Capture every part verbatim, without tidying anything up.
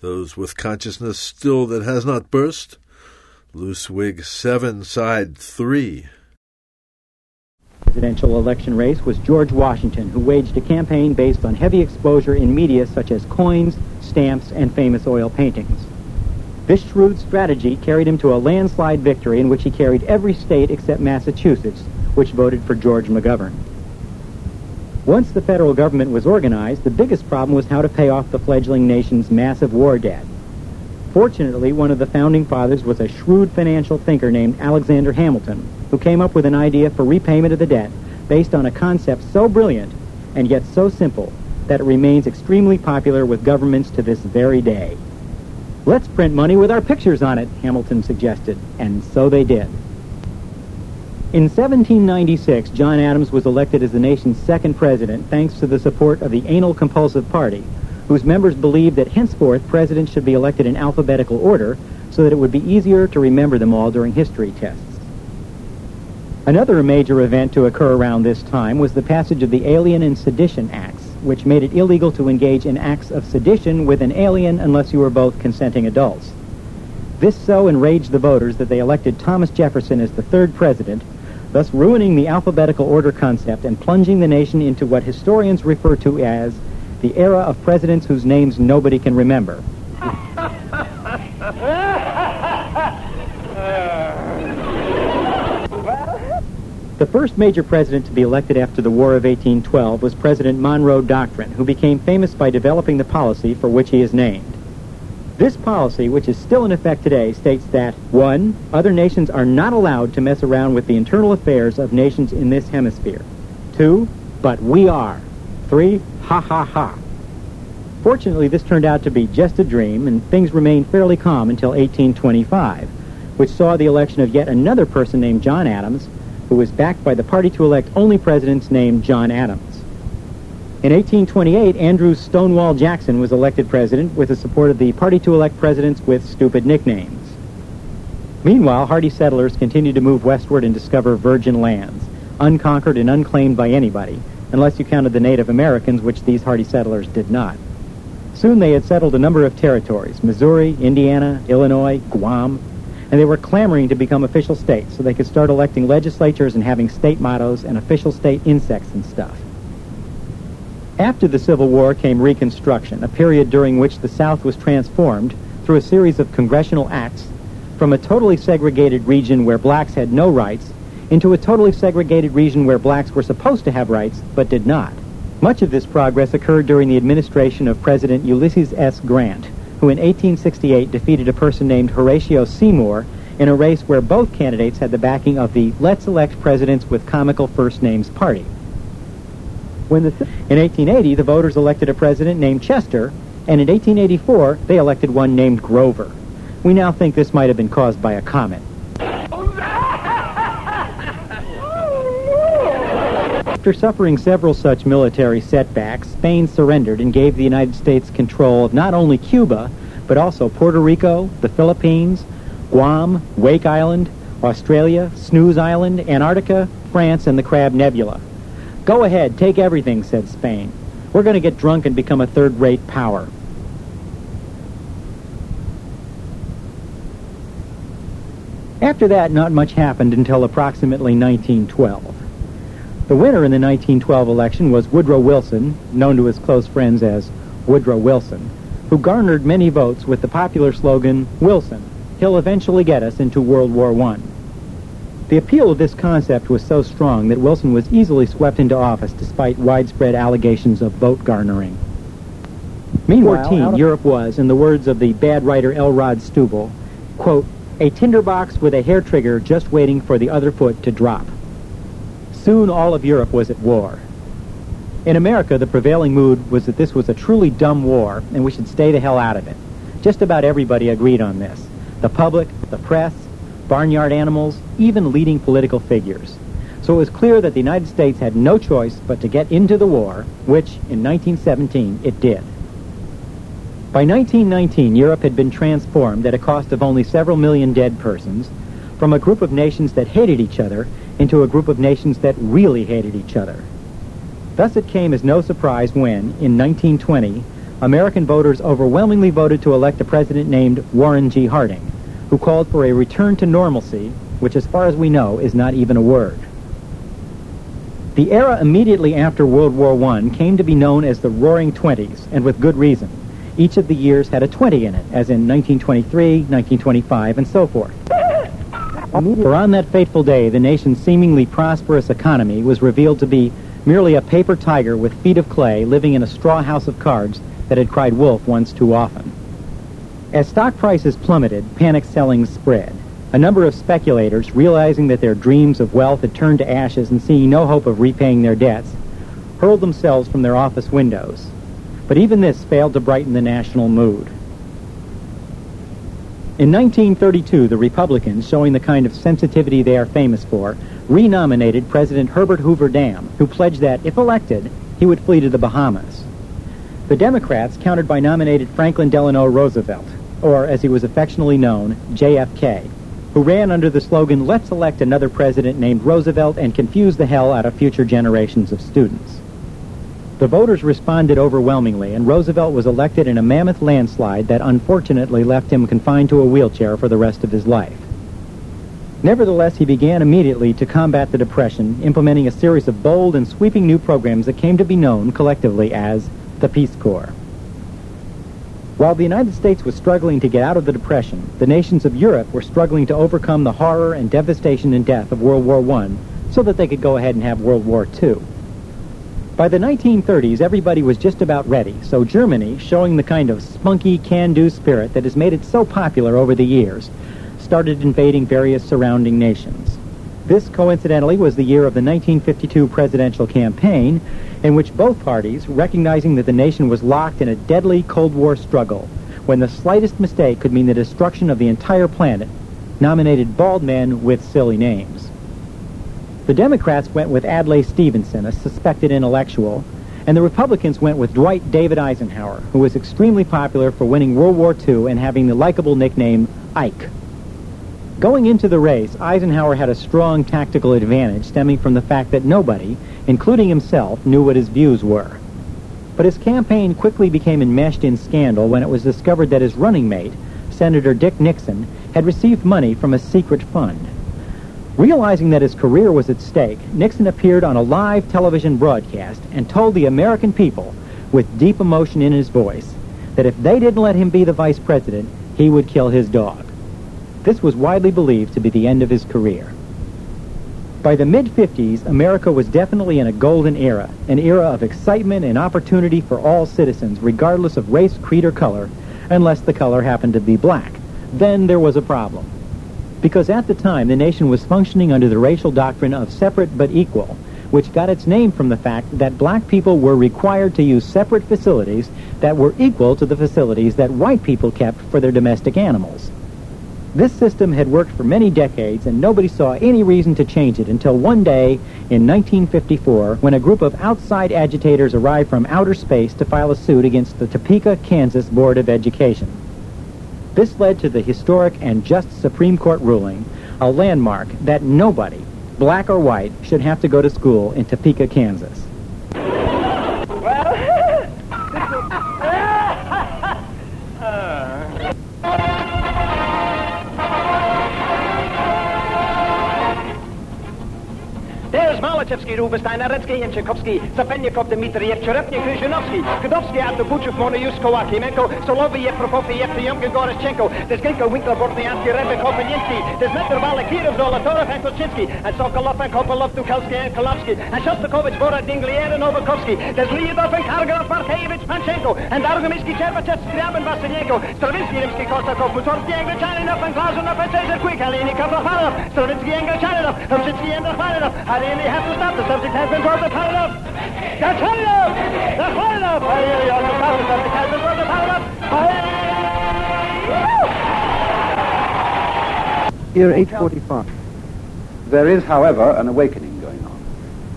Those with consciousness still that has not burst. Loose Wig seven, side three. Presidential election race was George Washington, who waged a campaign based on heavy exposure in media such as coins, stamps, and famous oil paintings. This shrewd strategy carried him to a landslide victory in which he carried every state except Massachusetts, which voted for George McGovern. Once the federal government was organized, the biggest problem was how to pay off the fledgling nation's massive war debt. Fortunately, one of the founding fathers was a shrewd financial thinker named Alexander Hamilton, who came up with an idea for repayment of the debt based on a concept so brilliant and yet so simple that it remains extremely popular with governments to this very day. Let's print money with our pictures on it, Hamilton suggested, and so they did. In seventeen ninety-six, John Adams was elected as the nation's second president thanks to the support of the Anal Compulsive Party, whose members believed that henceforth presidents should be elected in alphabetical order so that it would be easier to remember them all during history tests. Another major event to occur around this time was the passage of the Alien and Sedition Acts, which made it illegal to engage in acts of sedition with an alien unless you were both consenting adults. This so enraged the voters that they elected Thomas Jefferson as the third president, thus ruining the alphabetical order concept and plunging the nation into what historians refer to as the era of presidents whose names nobody can remember. The first major president to be elected after the War of eighteen twelve was President Monroe Doctrine, who became famous by developing the policy for which he is named. This policy, which is still in effect today, states that, one, other nations are not allowed to mess around with the internal affairs of nations in this hemisphere. Two, but we are. Three, ha ha ha. Fortunately, this turned out to be just a dream, and things remained fairly calm until eighteen twenty-five, which saw the election of yet another person named John Adams, who was backed by the party to elect only presidents named John Adams. In eighteen twenty-eight, Andrew Stonewall Jackson was elected president with the support of the party to elect presidents with stupid nicknames. Meanwhile, hardy settlers continued to move westward and discover virgin lands, unconquered and unclaimed by anybody, unless you counted the Native Americans, which these hardy settlers did not. Soon they had settled a number of territories: Missouri, Indiana, Illinois, Guam, and they were clamoring to become official states so they could start electing legislatures and having state mottos and official state insects and stuff. After the Civil War came Reconstruction, a period during which the South was transformed through a series of congressional acts from a totally segregated region where blacks had no rights into a totally segregated region where blacks were supposed to have rights but did not. Much of this progress occurred during the administration of President Ulysses S. Grant, who in eighteen sixty-eight defeated a person named Horatio Seymour in a race where both candidates had the backing of the Let's Elect Presidents with Comical First Names party. When the in eighteen eighty, the voters elected a president named Chester, and in eighteen eighty-four, they elected one named Grover. We now think this might have been caused by a comet. After suffering several such military setbacks, Spain surrendered and gave the United States control of not only Cuba, but also Puerto Rico, the Philippines, Guam, Wake Island, Australia, Snooze Island, Antarctica, France, and the Crab Nebula. Go ahead, take everything, said Spain. We're going to get drunk and become a third-rate power. After that, not much happened until approximately nineteen twelve. The winner in the nineteen twelve election was Woodrow Wilson, known to his close friends as Woodrow Wilson, who garnered many votes with the popular slogan, "Wilson, he'll eventually get us into World War One." The appeal of this concept was so strong that Wilson was easily swept into office despite widespread allegations of vote garnering. Meanwhile, fourteen, Europe was, in the words of the bad writer L. Rod Stubble, quote, "a tinderbox with a hair trigger just waiting for the other foot to drop." Soon all of Europe was at war. In America, the prevailing mood was that this was a truly dumb war, and we should stay the hell out of it. Just about everybody agreed on this. The public, the press, barnyard animals, even leading political figures. So it was clear that the United States had no choice but to get into the war, which, in nineteen seventeen, it did. By nineteen nineteen, Europe had been transformed at a cost of only several million dead persons from a group of nations that hated each other into a group of nations that really hated each other. Thus it came as no surprise when, in nineteen twenty, American voters overwhelmingly voted to elect a president named Warren G. Harding, who called for a return to normalcy, which as far as we know is not even a word. The era immediately after World War One came to be known as the Roaring Twenties, and with good reason. Each of the years had a twenty in it, as in nineteen twenty-three, nineteen twenty-five, and so forth. For on that fateful day, the nation's seemingly prosperous economy was revealed to be merely a paper tiger with feet of clay living in a straw house of cards that had cried wolf once too often. As stock prices plummeted, panic selling spread. A number of speculators, realizing that their dreams of wealth had turned to ashes and seeing no hope of repaying their debts, hurled themselves from their office windows. But even this failed to brighten the national mood. In nineteen thirty-two, the Republicans, showing the kind of sensitivity they are famous for, renominated President Herbert Hoover Dam, who pledged that, if elected, he would flee to the Bahamas. The Democrats countered by nominating Franklin Delano Roosevelt, or as he was affectionately known, J F K, who ran under the slogan, "Let's elect another president named Roosevelt and confuse the hell out of future generations of students." The voters responded overwhelmingly, and Roosevelt was elected in a mammoth landslide that unfortunately left him confined to a wheelchair for the rest of his life. Nevertheless, he began immediately to combat the Depression, implementing a series of bold and sweeping new programs that came to be known collectively as the Peace Corps. While the United States was struggling to get out of the Depression, the nations of Europe were struggling to overcome the horror and devastation and death of World War One so that they could go ahead and have World War Two. By the nineteen thirties, everybody was just about ready, so Germany, showing the kind of spunky, can-do spirit that has made it so popular over the years, started invading various surrounding nations. This, coincidentally, was the year of the nineteen fifty-two presidential campaign, in which both parties, recognizing that the nation was locked in a deadly Cold War struggle, when the slightest mistake could mean the destruction of the entire planet, nominated bald men with silly names. The Democrats went with Adlai Stevenson, a suspected intellectual, and the Republicans went with Dwight David Eisenhower, who was extremely popular for winning World War Two and having the likable nickname Ike. Going into the race, Eisenhower had a strong tactical advantage stemming from the fact that nobody, including himself, knew what his views were. But his campaign quickly became enmeshed in scandal when it was discovered that his running mate, Senator Dick Nixon, had received money from a secret fund. Realizing that his career was at stake, Nixon appeared on a live television broadcast and told the American people, with deep emotion in his voice, that if they didn't let him be the vice president, he would kill his dog. This was widely believed to be the end of his career. By the mid-fifties, America was definitely in a golden era, an era of excitement and opportunity for all citizens, regardless of race, creed, or color, unless the color happened to be black. Then there was a problem. Because at the time, the nation was functioning under the racial doctrine of separate but equal, which got its name from the fact that black people were required to use separate facilities that were equal to the facilities that white people kept for their domestic animals. This system had worked for many decades, and nobody saw any reason to change it until one day in nineteen fifty-four, when a group of outside agitators arrived from outer space to file a suit against the Topeka, Kansas Board of Education. This led to the historic and just Supreme Court ruling, a landmark that nobody, black or white, should have to go to school in Topeka, Kansas. Malachevsky, Rubinstein, Aretsky, Tchaikovsky, Sapenyakov, Dmitriev, Cherepnik, Kryzhinovsky, Godovsky, Artubuchev, Monoyuskov, Akimenko, Soloviev, Prokofiev, Triumkin, Gorozhenko, Desgenko, Winkler, Bortniansky, Rebekov, and Yensky, Desmetr, Valakirov, Zolotorov, and Kochinsky, and Sokolov, and Kopolov, Tukhelsky, and Kolovsky, and Shostakovich, Borod, Dinglier, and Novakovsky, there's Lyudov, and Kargorov, Markevich, Panchenko, and Argomisky, Cherbachev, Skriab, and Vasilyenko, Stravinsky, Rimsky, Kosakov, Mussorgsky, Anglichaninov, and Glazunov, and Cesar Quick, Alinikov, Rafanov, Stravinsky, Anglichaninov, Hopsitsky, and Rafanov. I really have to stop. The subject has been told to Paranov. That's Paranov! That's Paranov! I really ought to stop. The subject has been told to Paranov. Year eight forty-five. There is, however, an awakening going on.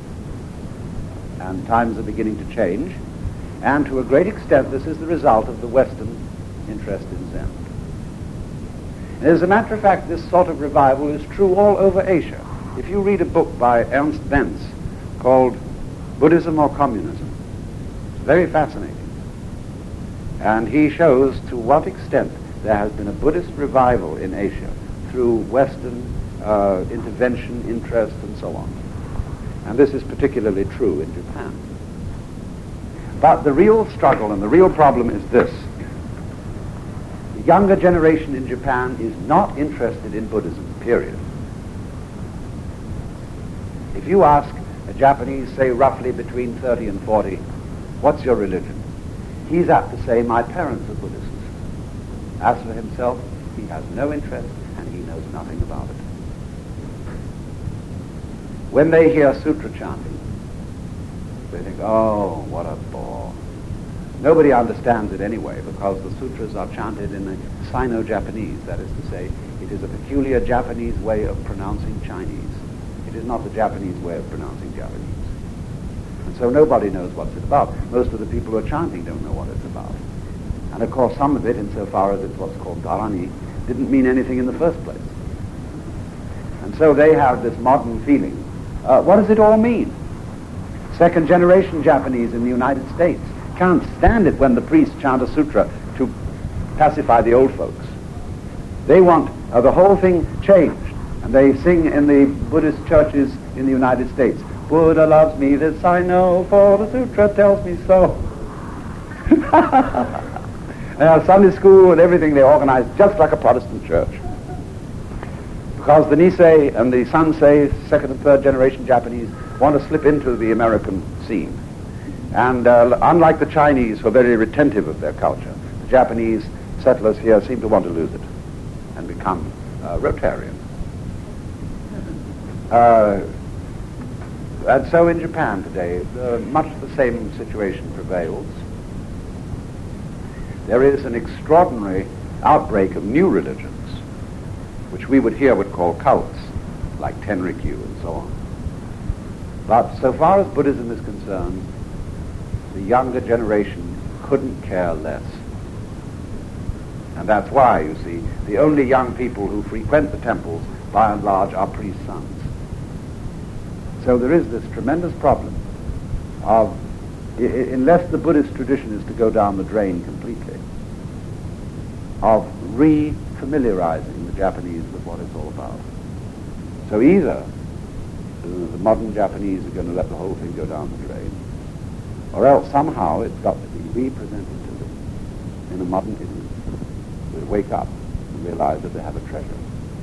And times are beginning to change. And to a great extent, this is the result of the Western interest in Zen. As a matter of fact, this sort of revival is true all over Asia. If you read a book by Ernst Benz called Buddhism or Communism, it's very fascinating. And he shows to what extent there has been a Buddhist revival in Asia through Western uh, intervention, interest, and so on. And this is particularly true in Japan. But the real struggle and the real problem is this. The younger generation in Japan is not interested in Buddhism, period. If you ask a Japanese, say roughly between thirty and forty, what's your religion? He's apt to say, my parents are Buddhists. As for himself, he has no interest and he knows nothing about it. When they hear sutra chanting, they think, oh, what a bore. Nobody understands it anyway, because the sutras are chanted in the Sino-Japanese, that is to say, it is a peculiar Japanese way of pronouncing Chinese. It is not the Japanese way of pronouncing Japanese. And so nobody knows what's it about. Most of the people who are chanting don't know what it's about. And of course some of it, insofar as it's what's called dharani, didn't mean anything in the first place. And so they have this modern feeling. Uh, what does it all mean? Second generation Japanese in the United States can't stand it when the priests chant a sutra to pacify the old folks. They want uh, the whole thing changed. And they sing in the Buddhist churches in the United States, Buddha loves me, this I know, for the sutra tells me so. They have Sunday school and everything they organize just like a Protestant church. Because the Nisei and the Sansei, second and third generation Japanese, want to slip into the American scene. And uh, unlike the Chinese, who are very retentive of their culture, the Japanese settlers here seem to want to lose it and become uh, Rotarian. Uh, and so in Japan today, uh, much the same situation prevails. There is an extraordinary outbreak of new religions, which we would here would call cults, like Tenrikyu and so on. But so far as Buddhism is concerned, the younger generation couldn't care less. And that's why, you see, the only young people who frequent the temples, by and large, are priests' sons. So there is this tremendous problem of, I- unless the Buddhist tradition is to go down the drain completely, of re-familiarizing the Japanese with what it's all about. So either the, the modern Japanese are going to let the whole thing go down the drain, or else somehow it's got to be re-presented to them in a modern Islam, who wake up and realize that they have a treasure.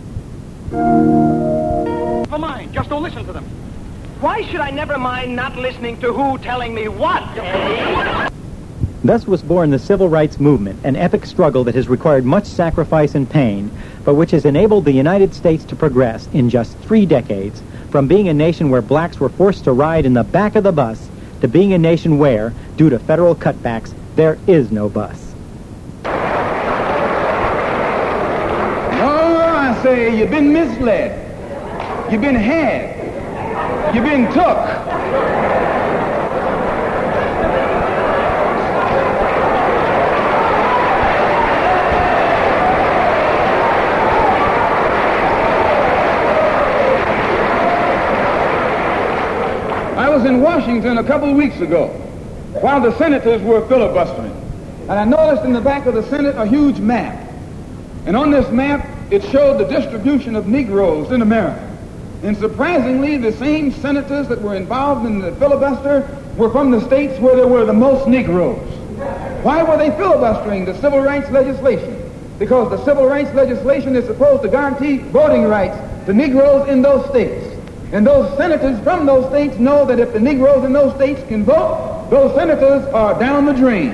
Never mind, just don't listen to them. Why should I never mind not listening to who telling me what? Thus was born the Civil Rights Movement, an epic struggle that has required much sacrifice and pain, but which has enabled the United States to progress in just three decades, from being a nation where blacks were forced to ride in the back of the bus to being a nation where, due to federal cutbacks, there is no bus. No, I say you've been misled. You've been had. You've been took. I was in Washington a couple of weeks ago while the senators were filibustering. And I noticed in the back of the Senate a huge map. And on this map, it showed the distribution of Negroes in America. And surprisingly, the same senators that were involved in the filibuster were from the states where there were the most Negroes. Why were they filibustering the civil rights legislation? Because the civil rights legislation is supposed to guarantee voting rights to Negroes in those states. And those senators from those states know that if the Negroes in those states can vote, those senators are down the drain.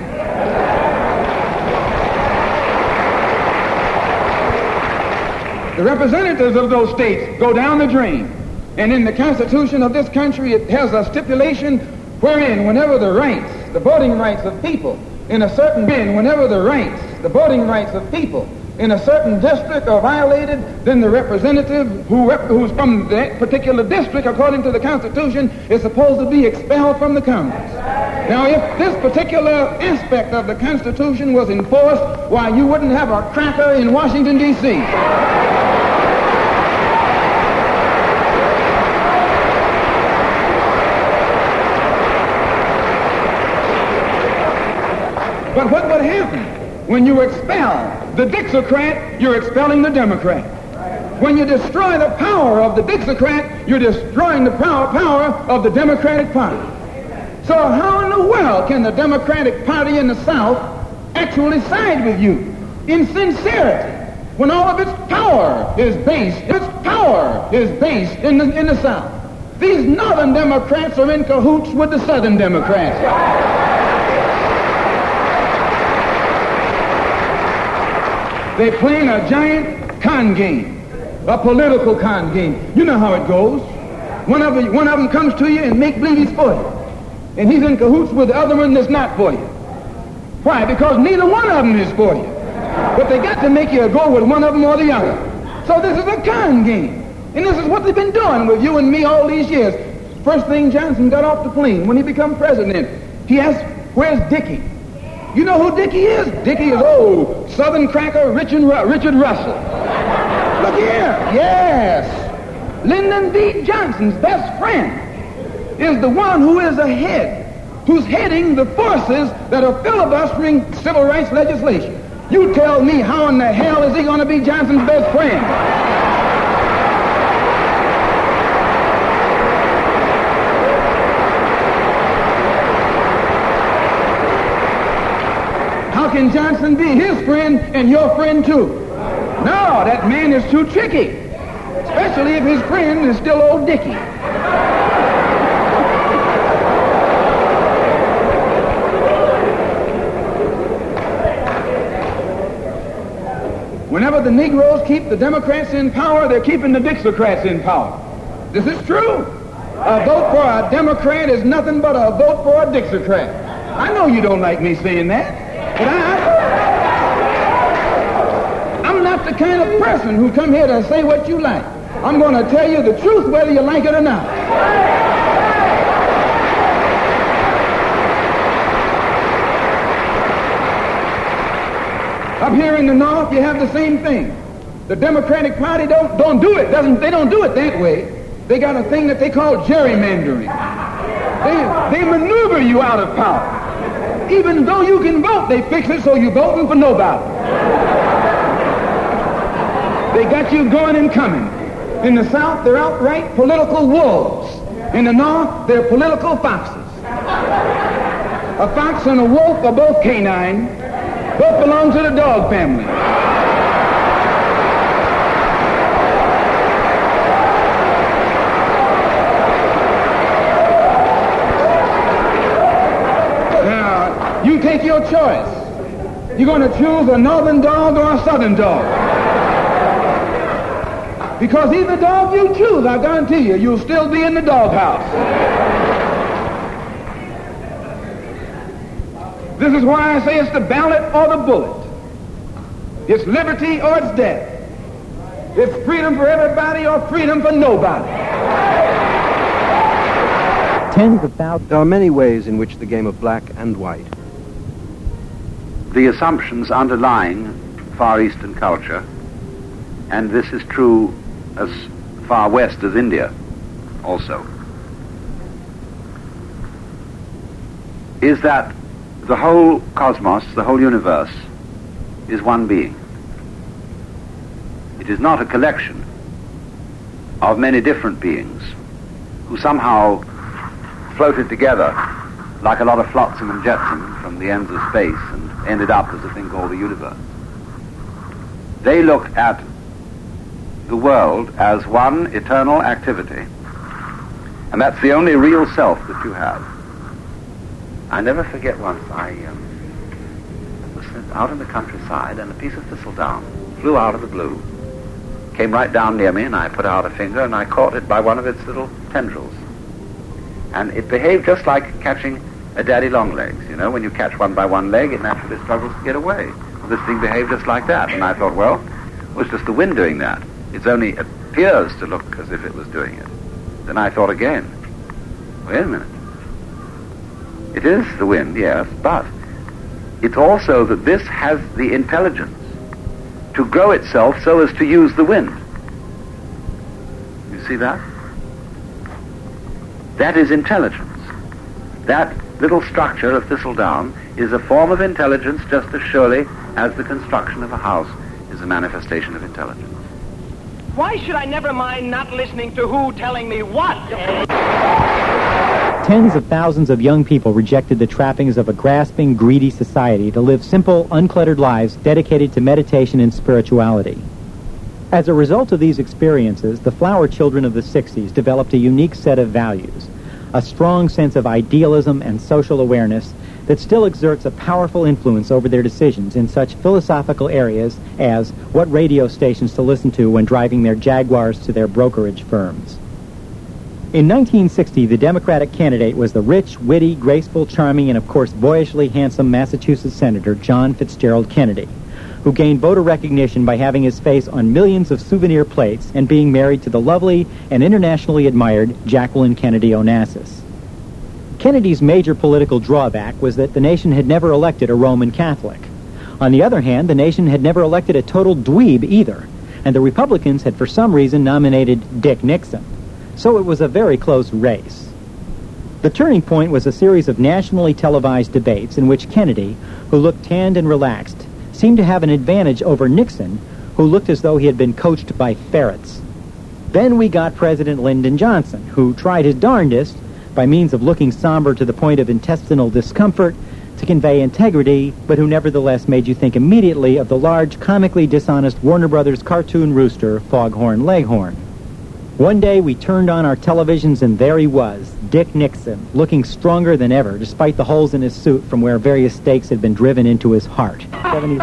The representatives of those states go down the drain. And in the Constitution of this country, it has a stipulation wherein whenever the rights, the voting rights of people in a certain bin, whenever the rights, the voting rights of people in a certain district are violated, then the representative who rep- who's from that particular district, according to the Constitution, is supposed to be expelled from the Congress. Now, if this particular aspect of the Constitution was enforced, why, you wouldn't have a cracker in Washington, D C But what would happen when you expel the Dixiecrat? You're expelling the Democrat. When you destroy the power of the Dixiecrat, you're destroying the power, power of the Democratic Party. So how in the world can the Democratic Party in the South actually side with you in sincerity when all of its power is based, its power is based in the, in the South? These Northern Democrats are in cahoots with the Southern Democrats. They're playing a giant con game, a political con game. You know how it goes. One of, the, one of them comes to you and make believe he's for you. And he's in cahoots with the other one that's not for you. Why? Because neither one of them is for you. But they got to make you go with one of them or the other. So this is a con game. And this is what they've been doing with you and me all these years. First thing Johnson got off the plane, when he became president, he asked, where's Dickie? You know who Dickie is? Dickie is old Southern cracker Richard, Richard Russell. Look here. Yes. Lyndon B. Johnson's best friend is the one who is ahead, who's heading the forces that are filibustering civil rights legislation. You tell me, how in the hell is he going to be Johnson's best friend? How can Johnson be his friend and your friend too? No, that man is too tricky, especially if his friend is still old Dickie. Whenever the Negroes keep the Democrats in power, they're keeping the Dixiecrats in power. This is true. A vote for a Democrat is nothing but a vote for a Dixiecrat. I know you don't like me saying that, but I, I, I'm not the kind of person who come here to say what you like. I'm going to tell you the truth whether you like it or not. Up here in the North, you have the same thing. The Democratic Party don't, don't do it. Doesn't, they don't do it that way. They got a thing that they call gerrymandering. They, they maneuver you out of power. Even though you can vote, they fix it so you're voting for nobody. They got you going and coming. In the South, they're outright political wolves. In the North, they're political foxes. A fox and a wolf are both canine. Both belong to the dog family. Now, you take your choice. You're going to choose a northern dog or a southern dog. Because either dog you choose, I guarantee you, you'll still be in the doghouse. This is why I say it's the ballot or the bullet. It's liberty or it's death. It's freedom for everybody or freedom for nobody. Tens of thousands. There are many ways in which the game of black and white. The assumptions underlying Far Eastern culture, and this is true as far west as India also, is that the whole cosmos, the whole universe, is one being. It is not a collection of many different beings who somehow floated together like a lot of flotsam and jetsam from the ends of space and ended up as a thing called the universe. They looked at the world as one eternal activity, and that's the only real self that you have. I never forget once I um, was out in the countryside and a piece of thistledown flew out of the blue, came right down near me, and I put out a finger and I caught it by one of its little tendrils. And it behaved just like catching a daddy longlegs. You know, when you catch one by one leg, it naturally struggles to get away. Well, this thing behaved just like that. And I thought, well, it was just the wind doing that. It only appears to look as if it was doing it. Then I thought again, wait a minute. It is the wind, yes, but it's also that this has the intelligence to grow itself so as to use the wind. You see that? That is intelligence. That little structure of thistledown is a form of intelligence just as surely as the construction of a house is a manifestation of intelligence. Why should I never mind not listening to who telling me what? Tens of thousands of young people rejected the trappings of a grasping, greedy society to live simple, uncluttered lives dedicated to meditation and spirituality. As a result of these experiences, the flower children of the sixties developed a unique set of values, a strong sense of idealism and social awareness that still exerts a powerful influence over their decisions in such philosophical areas as what radio stations to listen to when driving their Jaguars to their brokerage firms. In nineteen sixty, the Democratic candidate was the rich, witty, graceful, charming, and of course boyishly handsome Massachusetts Senator John Fitzgerald Kennedy, who gained voter recognition by having his face on millions of souvenir plates and being married to the lovely and internationally admired Jacqueline Kennedy Onassis. Kennedy's major political drawback was that the nation had never elected a Roman Catholic. On the other hand, the nation had never elected a total dweeb either, and the Republicans had for some reason nominated Dick Nixon. So it was a very close race. The turning point was a series of nationally televised debates in which Kennedy, who looked tanned and relaxed, seemed to have an advantage over Nixon, who looked as though he had been coached by ferrets. Then we got President Lyndon Johnson, who tried his darndest, by means of looking somber to the point of intestinal discomfort, to convey integrity, but who nevertheless made you think immediately of the large, comically dishonest Warner Brothers cartoon rooster, Foghorn Leghorn. One day we turned on our televisions and there he was, Dick Nixon, looking stronger than ever, despite the holes in his suit from where various stakes had been driven into his heart. seventy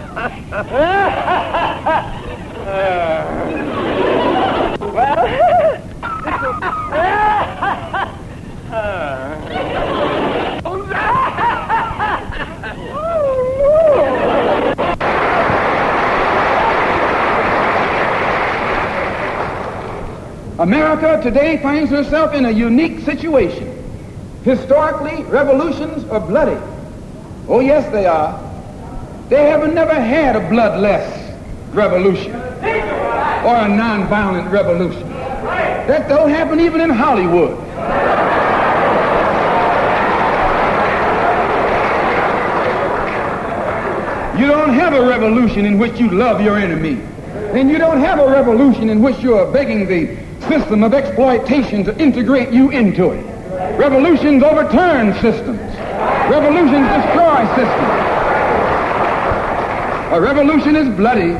America today finds herself in a unique situation. Historically, revolutions are bloody. Oh, yes, they are. They have never had a bloodless revolution or a nonviolent revolution. That don't happen even in Hollywood. You don't have a revolution in which you love your enemy. And you don't have a revolution in which you are begging the system of exploitation to integrate you into it. Revolutions overturn systems. Revolutions destroy systems. A revolution is bloody.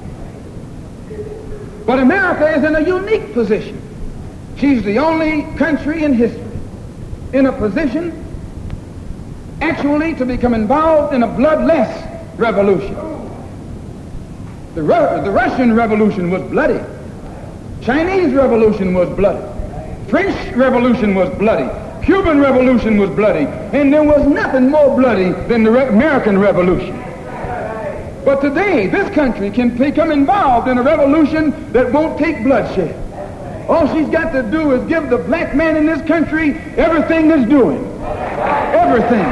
But America is in a unique position. She's the only country in history in a position actually to become involved in a bloodless revolution. The, Ru- the Russian Revolution was bloody. Chinese Revolution was bloody. French Revolution was bloody. Cuban Revolution was bloody. And there was nothing more bloody than the Re- American Revolution. But today, this country can become involved in a revolution that won't take bloodshed. All she's got to do is give the black man in this country everything that's doing. Everything.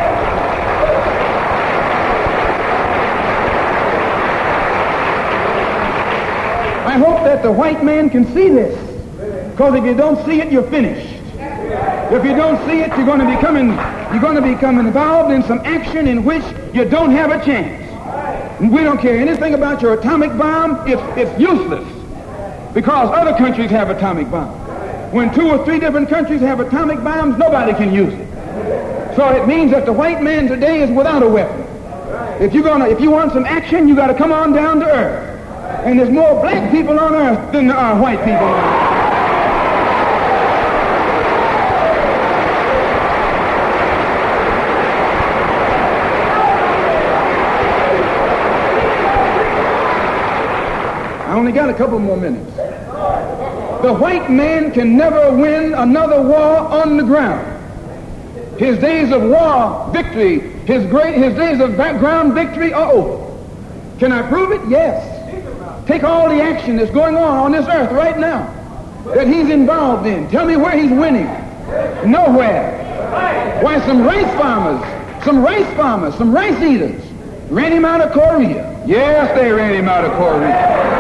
I hope that the white man can see this, because if you don't see it, you're finished. If you don't see it, you're going to become in, you're going to become involved in some action in which you don't have a chance. And we don't care anything about your atomic bomb. It's, it's useless, because other countries have atomic bombs. When two or three different countries have atomic bombs, nobody can use it. So it means that the white man today is without a weapon. If you're gonna, if you want some action, you got to come on down to earth. And there's more black people on earth than there are white people on earth. I only got a couple more minutes. The white man can never win another war on the ground. His days of war victory, his great, his days of ground victory are over. Can I prove it? Yes. Take all the action that's going on on this earth right now that he's involved in. Tell me where he's winning. Nowhere. Why, some rice farmers, some rice farmers, some rice eaters ran him out of Korea. Yes, they ran him out of Korea.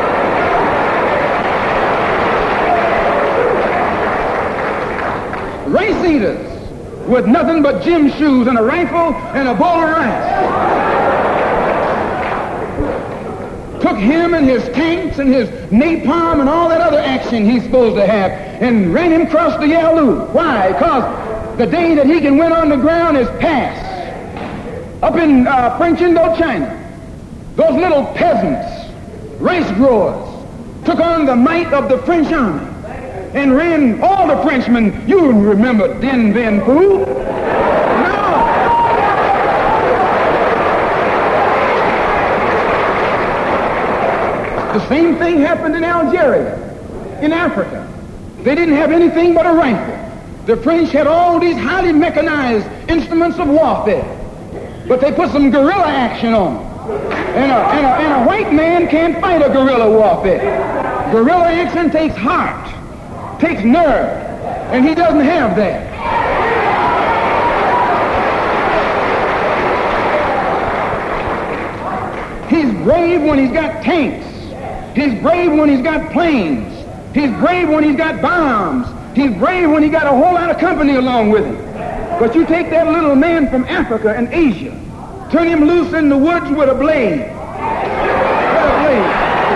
Rice eaters with nothing but gym shoes and a rifle and a bowl of rice. Took him and his tanks and his napalm and all that other action he's supposed to have and ran him across the Yalu. Why? Because the day that he can win on the ground is past. Up in uh, French Indochina, those little peasants, rice growers, took on the might of the French army and ran all the Frenchmen. You remember Dien Bien Phu? No. The same thing happened in Algeria, in Africa. They didn't have anything but a rifle. The French had all these highly mechanized instruments of warfare, but they put some guerrilla action on them. And a, and, a, and a white man can't fight a guerrilla warfare. Guerrilla action takes heart, takes nerve, and he doesn't have that. He's brave when he's got tanks. He's brave when he's got planes. He's brave when he's got bombs. He's brave when he got a whole lot of company along with him. But you take that little man from Africa and Asia, turn him loose in the woods with a blade. With a blade.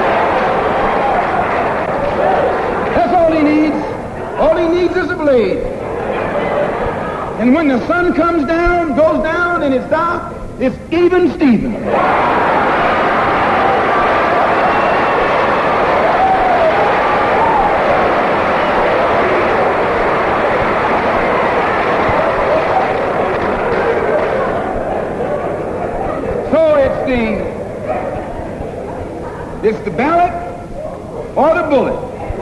That's all he needs. All he needs is a blade. And when the sun comes down, goes down, and it's dark, it's even Steven. It's the ballot or the bullet.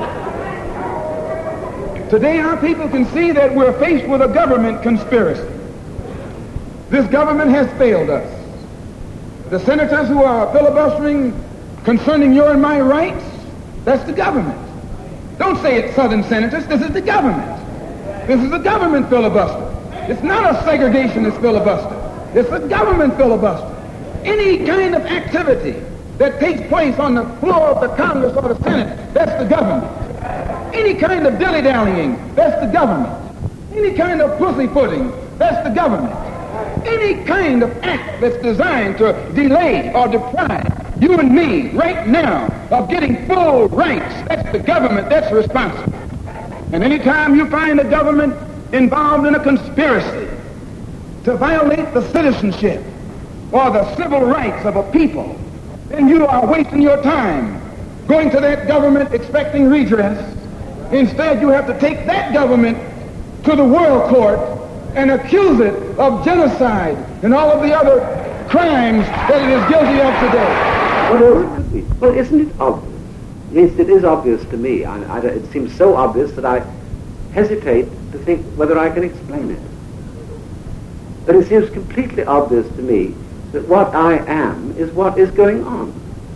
Today our people can see that we're faced with a government conspiracy. This government has failed us. The senators who are filibustering concerning your and my rights, that's the government. Don't say it's Southern senators. This is the government. This is a government filibuster. It's not a segregationist filibuster. It's a government filibuster. Any kind of activity that takes place on the floor of the Congress or the Senate, that's the government. Any kind of dilly-dallying, that's the government. Any kind of pussyfooting, that's the government. Any kind of act that's designed to delay or deprive you and me right now of getting full rights, that's the government that's responsible. And any time you find a government involved in a conspiracy to violate the citizenship or the civil rights of a people, then you are wasting your time going to that government expecting redress. Instead, you have to take that government to the world court and accuse it of genocide and all of the other crimes that it is guilty of today. Well, it could be. Well, isn't it obvious? Yes, it is obvious to me. I, I, it seems so obvious that I hesitate to think whether I can explain it. But it seems completely obvious to me that what I am is what is going on.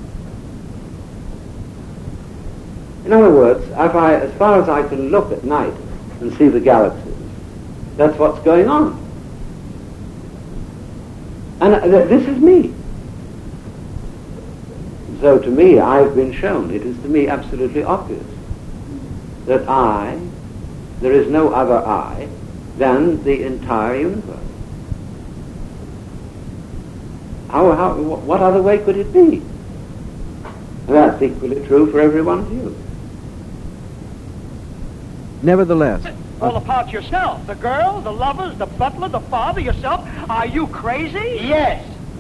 In other words, if I, as far as I can look at night and see the galaxies, that's what's going on. And uh, th- this is me. So to me, I've been shown, it is to me absolutely obvious that I, there is no other I than the entire universe. How, how, what other way could it be? And that's equally true for every one of you. Nevertheless, All apart yourself. The girl, the lovers, the butler, the father, yourself. Are you crazy? Yes.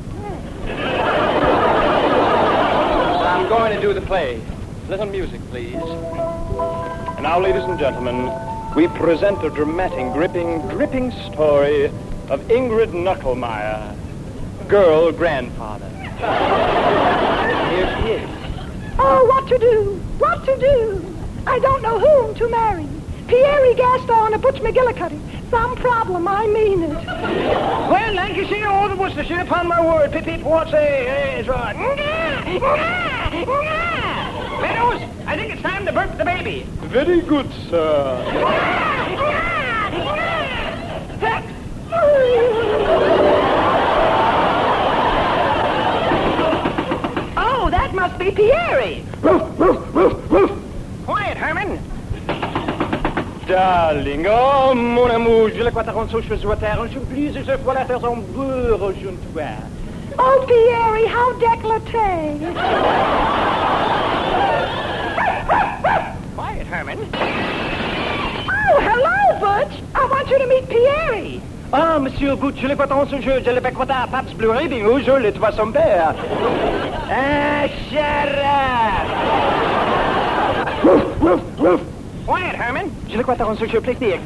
I'm going to do the play. Little music, please. And now, ladies and gentlemen, we present a dramatic, gripping, dripping story of Ingrid Knucklemeyer, girl grandfather. Here she is. Oh, what to do? What to do? I don't know whom to marry. Pierre Gaston or Butch McGillicuddy. Some problem, I mean it. Well, Lancashire or the Worcestershire, upon my word, pip pip, what's a is right. Meadows, I think it's time to birth the baby. Very good, sir. Oh, that must be Pierre. Quiet, Herman. darling. Oh, mon amour, je le crois qu'on se chose sur terre. Je plus, je crois la terre en beurre, je ne vois. Oh, Pierre, how décolleté. Quiet, Herman. Oh, hello, Butch. I want you to meet Pierre. Ah, monsieur Butch, je le crois ton jeu, je le fais croire à Paps Blue Radio, je le vois son père. Ah, charade. Woof, woof, woof. Quiet, Herman. Je le crois ton jeu, plaisir.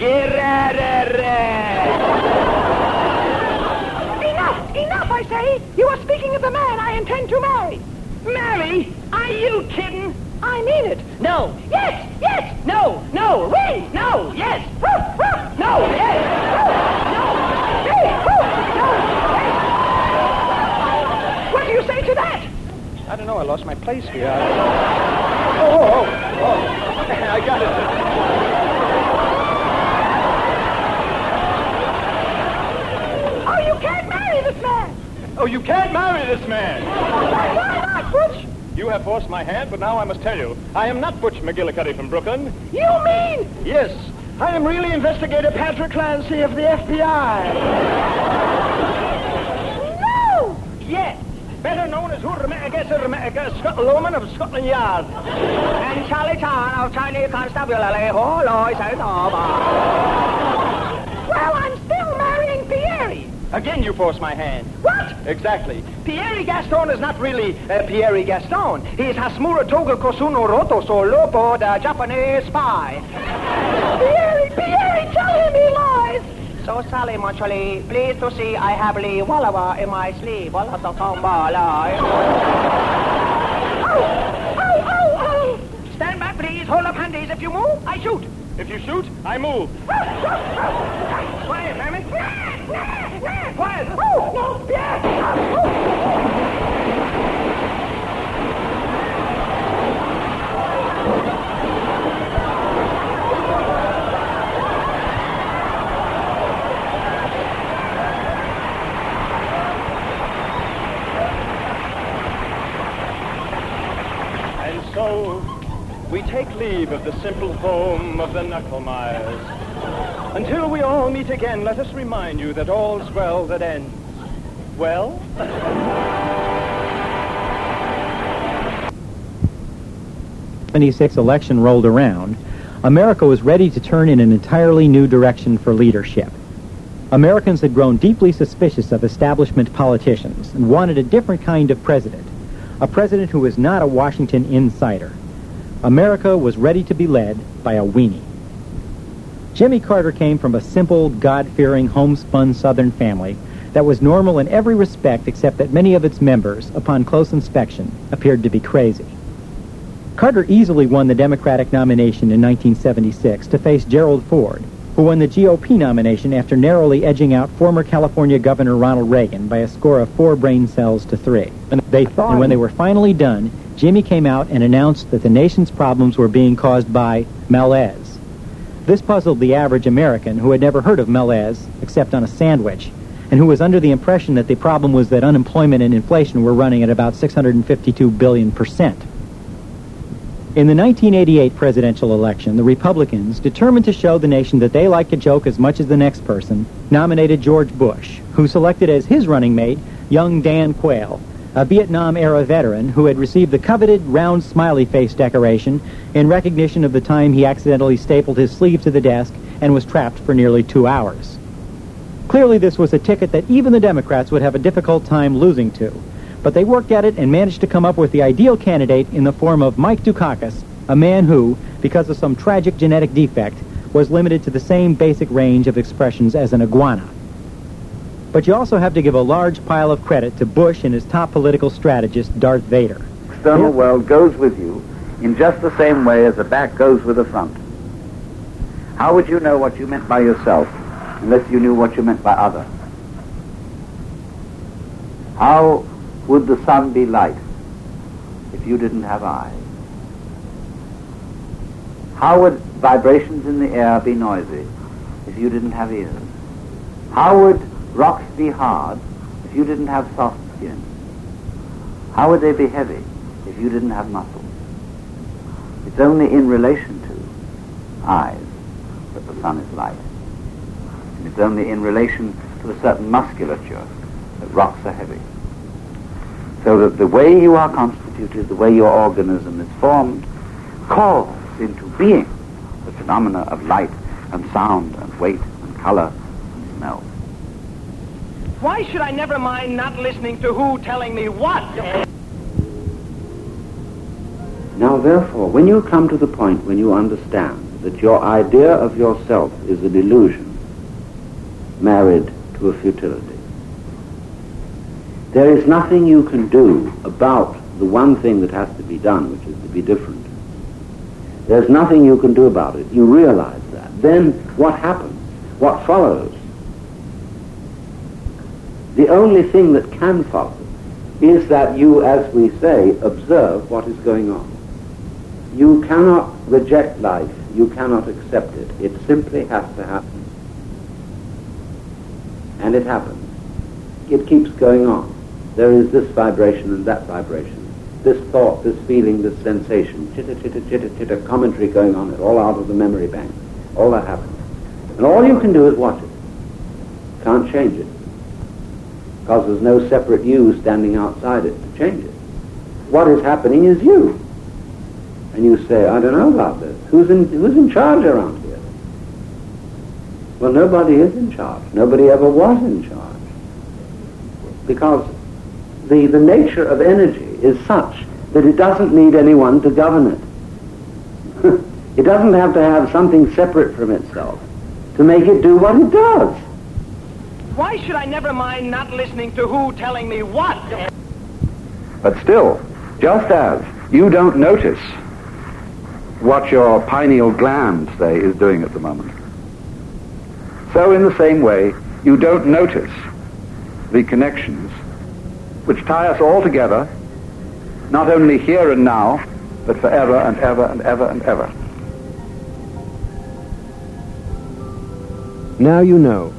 Enough, enough, I say. You are speaking of the man I intend to marry. Marry? Are you kidding? I mean it. No. Yes, yes. No, no. Oui. No, yes. Woof, woof. No, yes. No. Hey, woof. No. Hey. What do you say to that? I don't know. I lost my place here. I... Oh, oh, oh, oh. I got it. Oh, you can't marry this man. Oh, you can't marry this man. Why, why not, Butch? You have forced my hand, but now I must tell you, I am not Butch McGillicuddy from Brooklyn. You mean? Yes, I am really Investigator Patrick Clancy of the F B I. No. Yes, better known as Urmega Scotland Loman of Scotland Yard. And Charlie Chan of Chinese Constabulary. Oh, Lord, Well, I'm still marrying Pierre. Again, you force my hand. What? Exactly. Pierre Gaston is not really uh, Pierre Gaston. He is Hasmura Toga Kosuno Roto Solopo, the Japanese spy. Pierre, Pierre, tell him he lies. So, Sally Montreal, pleased to see I have Lee Wallawa in my sleeve. Walla the Tombala. Oh, oh, oh, oh. Stand back, please. Hold up handies. If you move, I shoot. If you shoot, I move. Quiet, Herman. Quiet. Oh, no, Pierre. Oh. And so, we take leave of the simple home of the Knucklemires. Until we all meet again, let us remind you that all's well that ends well. seventy-six election rolled around, America was ready to turn in an entirely new direction for leadership. Americans had grown deeply suspicious of establishment politicians and wanted a different kind of president, a president who was not a Washington insider. America was ready to be led by a weenie. Jimmy Carter came from a simple, God-fearing, homespun Southern family that was normal in every respect except that many of its members, upon close inspection, appeared to be crazy. Carter easily won the Democratic nomination in nineteen seventy-six to face Gerald Ford, who won the G O P nomination after narrowly edging out former California Governor Ronald Reagan by a score of four brain cells to three. And they thought, and when they were finally done, Jimmy came out and announced that the nation's problems were being caused by malaise. This puzzled the average American who had never heard of malaise except on a sandwich, and who was under the impression that the problem was that unemployment and inflation were running at about six hundred fifty-two billion percent. In the nineteen eighty-eight presidential election, the Republicans, determined to show the nation that they liked a joke as much as the next person, nominated George Bush, who selected as his running mate young Dan Quayle, a Vietnam-era veteran who had received the coveted round smiley face decoration in recognition of the time he accidentally stapled his sleeve to the desk and was trapped for nearly two hours. Clearly this was a ticket that even the Democrats would have a difficult time losing to, but they worked at it and managed to come up with the ideal candidate in the form of Mike Dukakis, a man who, because of some tragic genetic defect, was limited to the same basic range of expressions as an iguana. But you also have to give a large pile of credit to Bush and his top political strategist, Darth Vader. The external world goes with you in just the same way as the back goes with the front. How would you know what you meant by yourself unless you knew what you meant by others? How would the sun be light if you didn't have eyes? How would vibrations in the air be noisy if you didn't have ears? How would rocks be hard if you didn't have soft skin? How would they be heavy if you didn't have muscles? It's only in relation to eyes that the sun is light. And it's only in relation to a certain musculature that rocks are heavy. So that the way you are constituted, the way your organism is formed, calls into being the phenomena of light and sound and weight and color and smell. Why should I never mind not listening to who telling me what? Now, therefore, when you come to the point when you understand that your idea of yourself is an illusion married to a futility, there is nothing you can do about the one thing that has to be done, which is to be different. There's nothing you can do about it. You realize that. Then what happens? What follows? The only thing that can follow is that you, as we say, observe what is going on. You cannot reject life. You cannot accept it. It simply has to happen. And it happens. It keeps going on. There is this vibration and that vibration, this thought, this feeling, this sensation, chitter, chitter, chitter, chitter, commentary going on, it all out of the memory bank. All that happens. And all you can do is watch it. Can't change it. Because there's no separate you standing outside it to change it. What is happening is you. And you say, I don't know about this. Who's in, who's in charge around here? Well, nobody is in charge. Nobody ever was in charge. Because the, the nature of energy is such that it doesn't need anyone to govern it. It doesn't have to have something separate from itself to make it do what it does. Why should I never mind not listening to who telling me what? But still, just as you don't notice what your pineal gland, say, is doing at the moment, so in the same way, you don't notice the connections which tie us all together, not only here and now, but forever and ever and ever and ever. Now you know.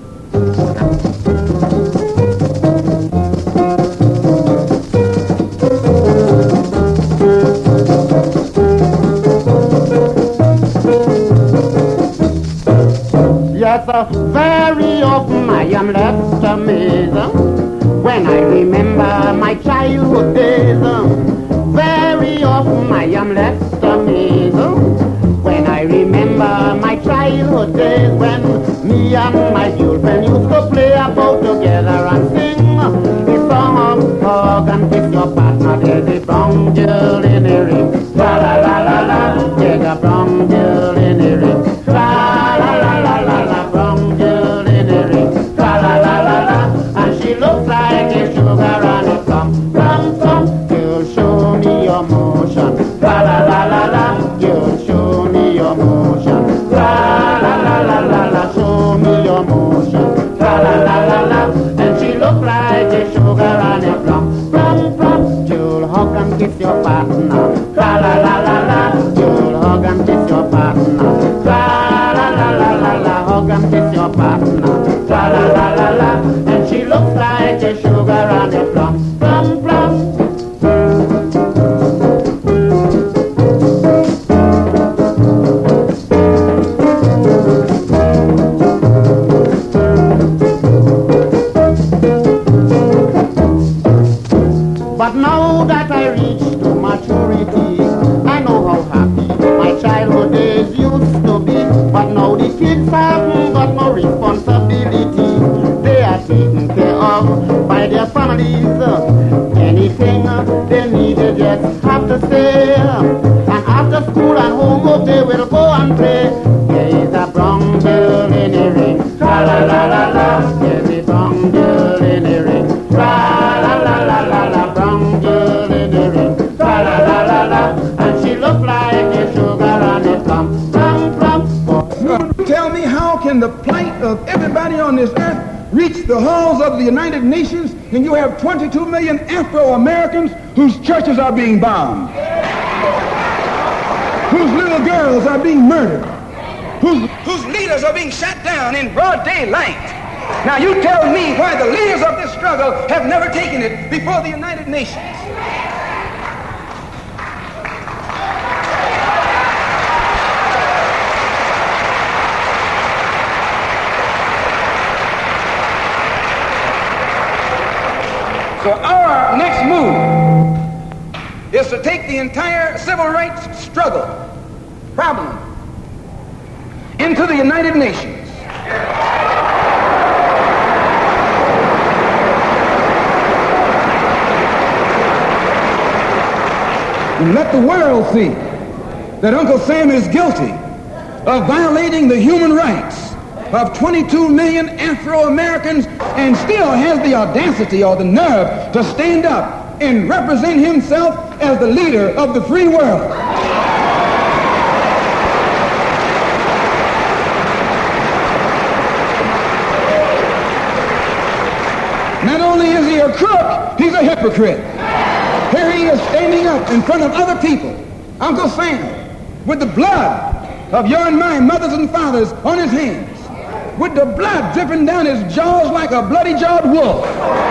Yes, uh, very often I am left amazed uh, when I remember my childhood days. Uh, very often I am left amazed uh, when I remember my childhood days, when me and my children used to play about together and sing a song of hug and kiss your partner. There's a brown girl in a ring, la la la la la. There's a brown girl in a ring, la la la la la la. Brown girl in a ring, la la la la la. And she looks like a sugar and a plum, plum, plum. Girl, show me your motion, la la la la la. Girl, show me your motion, la la la la la la. Show me your motion, la la la la la. And she looks like a sugar and a plum, plum, plum. You'll hug and kiss your partner, la la la la la. You'll hug and kiss your partner, la la la la la la. Hug and kiss your partner, la la la la la. And she looks like a sugar and a plum, plum, plum. But now that I reached to maturity, I know how happy my childhood days used to be. But now the kids haven't got no responsibility. They are taken care of by their families. Anything they need, they just have to say. And after school and homework, they will go and play. There is a brown girl in a ring, la la la la la. There's a brown girl in a ring, la la la la la la. Brown girl in a ring, la la la la la. And she looks like a sugar and a plum, plum, plum. Tell me, how can the plight of everybody on this earth reach the halls of the United Nations and you have twenty-two million Afro-Americans whose churches are being bombed, whose little girls are being murdered, whose, whose leaders are being shot down in broad daylight? Now you tell me why the leaders of this struggle have never taken it before the United Nations. entire civil rights struggle problem into the United Nations. And let the world see that Uncle Sam is guilty of violating the human rights of twenty-two million Afro-Americans and still has the audacity or the nerve to stand up and represent himself as the leader of the free world. Not only is he a crook, he's a hypocrite. Here he is standing up in front of other people, Uncle Sam, with the blood of your and my mothers and fathers on his hands, with the blood dripping down his jaws like a bloody-jawed wolf,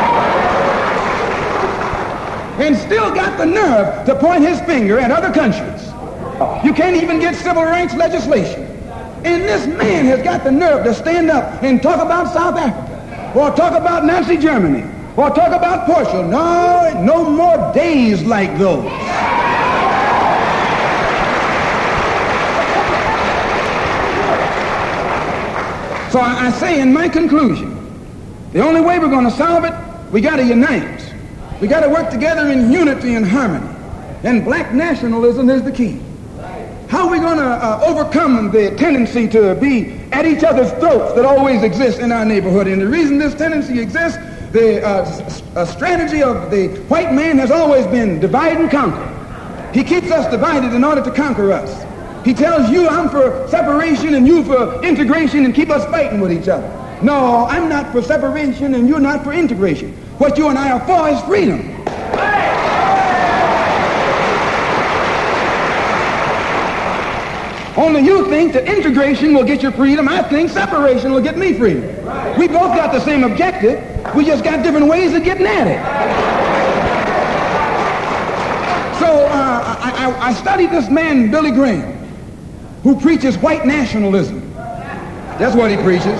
and still got the nerve to point his finger at other countries. You can't even get civil rights legislation. And this man has got the nerve to stand up and talk about South Africa, or talk about Nazi Germany, or talk about Portugal. No, no more days like those. So I, I say in my conclusion, the only way we're going to solve it, we got to unite. We got to work together in unity and harmony. And black nationalism is the key. How are we going to uh, overcome the tendency to be at each other's throats that always exists in our neighborhood? And the reason this tendency exists, the uh, s- uh, strategy of the white man has always been divide and conquer. He keeps us divided in order to conquer us. He tells you I'm for separation and you for integration and keep us fighting with each other. No, I'm not for separation and you're not for integration. What you and I are for is freedom. Only you think that integration will get you freedom. I think separation will get me freedom. We both got the same objective. We just got different ways of getting at it. So uh, I, I, I studied this man, Billy Graham, who preaches white nationalism. That's what he preaches.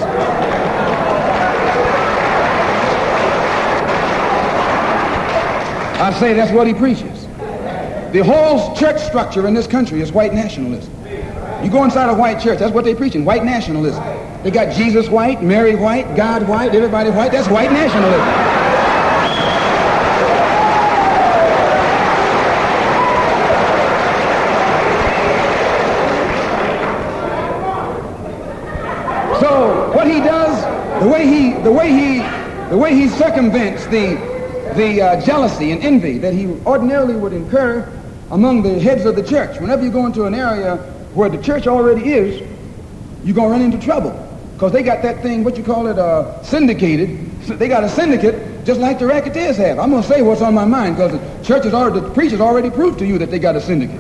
I say that's what he preaches. The whole church structure in this country is white nationalism. You go inside a white church, that's what they're preaching, white nationalism. They got Jesus white, Mary white, God white, everybody white. That's white nationalism. So what he does, the way he, the way he, the way he circumvents the, the uh, jealousy and envy that he ordinarily would incur among the heads of the church. Whenever you go into an area where the church already is, you're going to run into trouble. Because they got that thing, what you call it, uh, syndicated. They got a syndicate just like the racketeers have. I'm going to say what's on my mind because the church has already, the preachers already proved to you that they got a syndicate.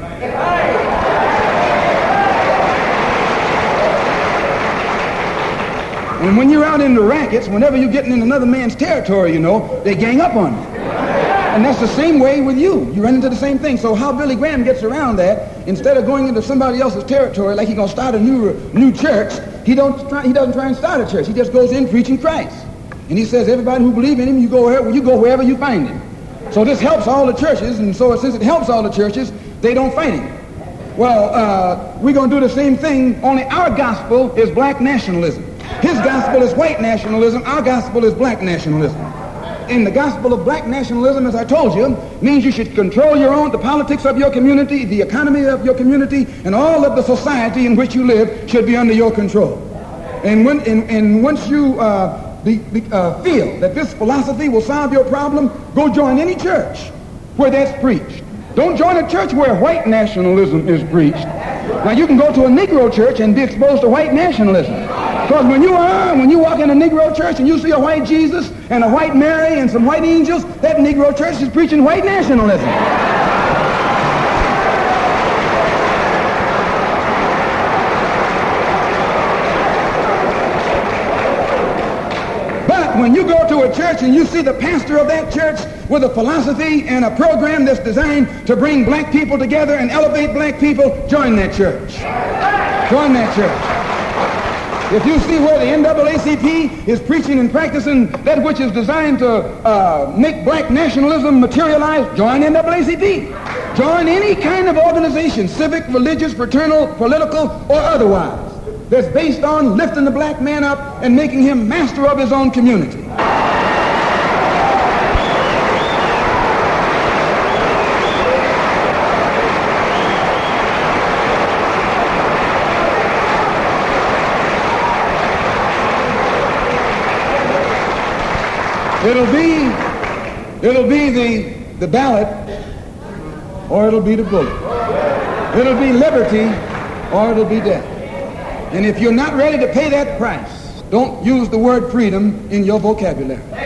And when you're out in the rackets, whenever you're getting in another man's territory, you know, they gang up on you. And that's the same way with you. You run into the same thing. So how Billy Graham gets around that, instead of going into somebody else's territory like he's going to start a new new church, he don't try, he doesn't try and start a church. He just goes in preaching Christ. And he says, everybody who believes in him, you go wherever you go wherever you find him. So this helps all the churches, and so since it helps all the churches, they don't fight him. Well, uh, we're going to do the same thing, only our gospel is black nationalism. His gospel is white nationalism. Our gospel is black nationalism. And the gospel of black nationalism, as I told you, means you should control your own, the politics of your community, the economy of your community, and all of the society in which you live should be under your control. And when and, and once you uh, be, be, uh, feel that this philosophy will solve your problem, go join any church where that's preached. Don't join a church where white nationalism is preached. Now you can go to a Negro church and be exposed to white nationalism. Because when you are, when you walk in a Negro church and you see a white Jesus and a white Mary and some white angels, that Negro church is preaching white nationalism. But when you go to a church and you see the pastor of that church with a philosophy and a program that's designed to bring black people together and elevate black people, join that church. Join that church. If you see where the N double A C P is preaching and practicing that which is designed to uh, make black nationalism materialize, join N double A C P. Join any kind of organization, civic, religious, fraternal, political, or otherwise, that's based on lifting the black man up and making him master of his own community. It'll be, it'll be the, the ballot, or it'll be the bullet. It'll be liberty, or it'll be death. And if you're not ready to pay that price, don't use the word freedom in your vocabulary.